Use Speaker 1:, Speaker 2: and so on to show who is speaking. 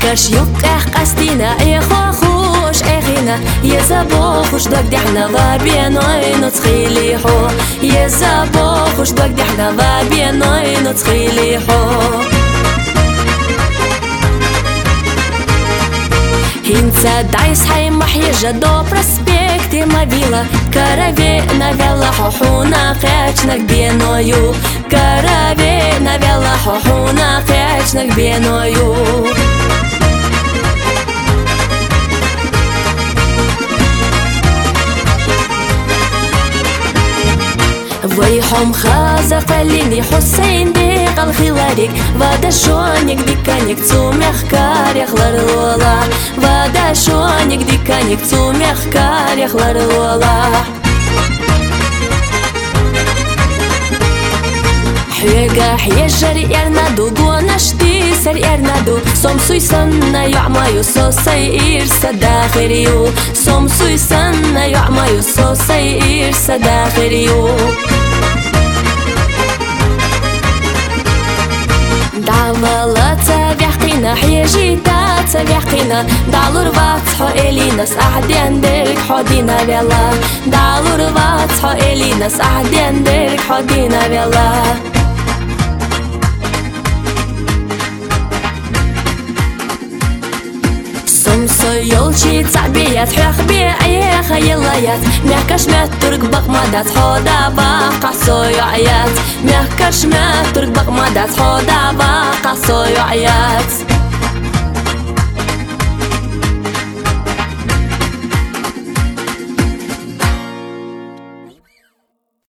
Speaker 1: مكاش يوقع قصدنا اي خوش اخينا يا زبوخش دوك دحنا بابينو تخيليحو يا زبوخش دوك دحنا بابينو تخيليحو Hinca dajs hajma hježa do prospektima bila Karave navela hohuna khechnak bienoju Karave navela hohuna khechnak bienoju ويحهم خازق قاليني حسين ديق الخلاريك وادا شونيك ديكانيك تسوميخ كاريخ لارلولا وادا شونيك ديكانيك تسوميخ كاريخ لارلولا حيقا حيجري ارنادو قوناشتي سر ارنادو سومسوي سنة يعمايو سوسي إرسا داخريو سومسوي سنة يعمايو سوسي إرسا داخريو دعوالة تبيحقينا حيجيتا تبيحقينا دعلور باتحو إليناس أعدين ديرك حودينا بيلا دعلور باتحو إليناس أعدين ديرك حودينا بيلا يولشي تعبيات حيخ بيعيه خيلايات ميحكاش ما ترك بقمادات حودا باقع صيعيات ميحكاش ما ترك بقمادات حودا باقع صيعيات